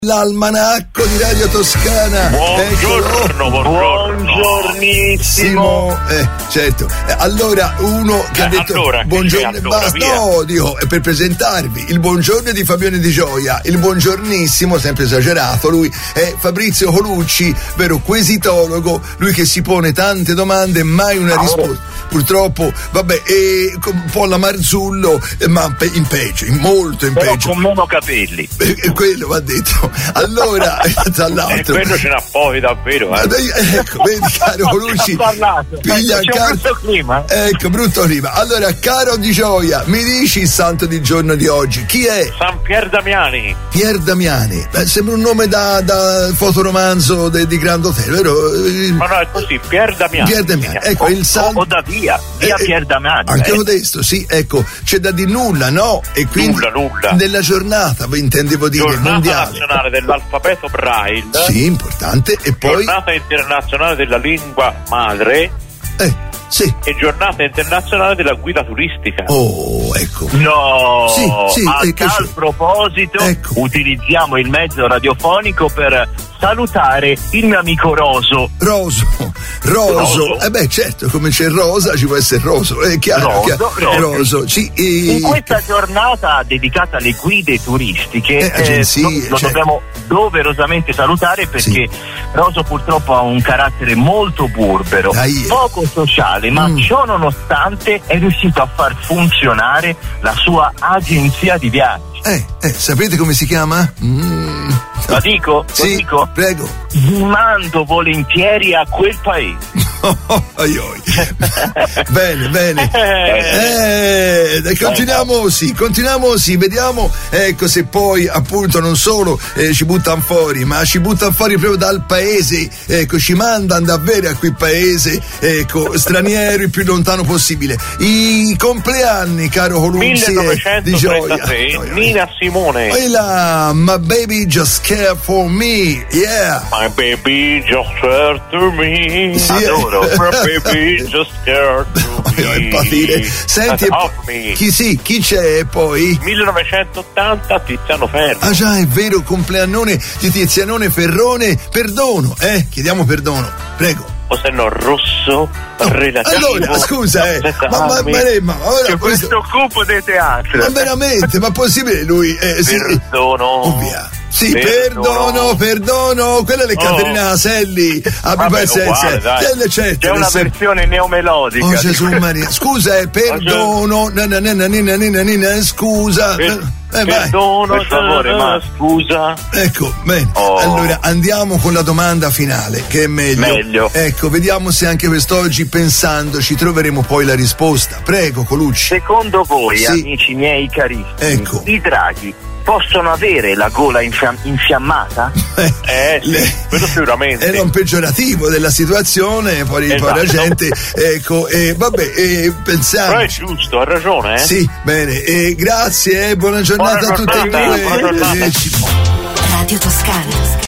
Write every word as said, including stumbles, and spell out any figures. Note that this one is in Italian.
L'almanacco di Radio Toscana. Buongiorno, buongiorno. Buongiornissimo. Eh, certo. Eh, allora, uno che Eh, ha detto allora, buongiorno che e allora, basta. via. No, dico, è per presentarvi. Il buongiorno di Fabione Di Gioia, il buongiornissimo, sempre esagerato, lui è Fabrizio Colucci, vero quesitologo, lui che si pone tante domande, mai una risposta. Purtroppo, vabbè, è un po' la Marzullo, eh, ma pe- in peggio, in molto in Però peggio. con meno capelli. Eh, eh, quello va detto. Allora, tra E l'altro. quello ce n'ha poi davvero, eh. Dai, ecco, vedi caro Colucci, Ha parlato. piglia C'è un car- brutto clima. ecco, brutto clima. Allora, caro Di Gioia, mi dici il santo di giorno di oggi? Chi è? San Pier Damiani. Pier Damiani. Beh, sembra un nome da, da fotoromanzo de- di Grand Hotel, vero? Eh, Ma no, è così, Pier Damiani. Pier Damiani, ecco, il O, santo. o da via, via Eh, Pier Damiani. Anche eh. modesto, sì, ecco, c'è da dire nulla, no? E quindi Nulla, nulla. nella giornata, vi intendevo dire, Giornata mondiale. nazionale dell'alfabeto Braille. Sì, importante. E poi, Giornata internazionale della lingua madre eh, sì. e giornata internazionale della guida turistica. Oh, ecco. No, Sì, sì, a e che tal c'è? proposito Ecco. utilizziamo il mezzo radiofonico per salutare il mio amico Roso. Roso, roso, Roso. eh beh certo, come c'è rosa ci può essere roso, è chiaro, Roso, chiaro. roso. roso, sì, e- In questa giornata dedicata alle guide turistiche Eh, agenzie, lo, lo certo. dobbiamo doverosamente salutare perché Roso purtroppo ha un carattere molto burbero, Dai. poco sociale, ma Mm. ciò nonostante è riuscito a far funzionare la sua agenzia di viaggi. eh, eh, sapete come si chiama? Mm. La dico? Lo Sì, dico? prego. Vi mando volentieri a quel paese. Oi, oi. Bene, bene. Eh, dai, continuiamo sì, continuiamo sì, vediamo ecco se poi appunto non solo eh, ci buttano fuori, ma ci buttano fuori proprio dal paese, ecco, ci mandano davvero a quel paese, ecco, straniero il più lontano possibile. I compleanni, caro Colucci e Di Gioia. millenovecentotrentatré, Nina Simone. Poi la My Baby Just Care For Me, yeah. My baby just care to me. Sì, Adoro. eh. My baby just care to Voglio me. impazzire. Senti, And of me. chi sì, chi c'è poi? millenovecentottanta Tiziano Ferro. Ah già, è vero, compleannone di Tizianone Ferrone, perdono, eh, chiediamo perdono, prego. O se no Rosso Oh, relativo. allora, scusa, eh, Aspetta, ma, ma, anni. ma, ma, ma ora Che questo, questo cupo dei teatri. ma veramente, ma possibile lui, eh, sì, Perdono. oh, via. Sì, perdono, perdono, quella è le Oh. Caterina Caselli, a Vabbè, Pipa Essenza, uguale, dai. delle certo, C'è una le sem- versione neomelodica. Oh Gesù Maria, scusa, eh, perdono, na, na, na, na, na, na, na, na, scusa, Per- eh, vai. perdono, Per favore, ma- scusa. Ecco, bene. Oh. Allora andiamo con la domanda finale, che è meglio. Meglio. Ecco, vediamo se anche quest'oggi pensandoci troveremo poi la risposta. Prego, Colucci. Secondo voi, Sì. amici miei carissimi, Ecco. i draghi possono avere la gola infiam- infiammata? Eh, sì, quello sicuramente. Era un peggiorativo della situazione, poi, poi la Esatto. gente, ecco, e vabbè, e pensiamo. Però è giusto, ha ragione, eh? Sì, bene, e grazie, eh, buona giornata Buona a tutti e giornata, due. buona giornata. Arrivederci. Radio Toscana.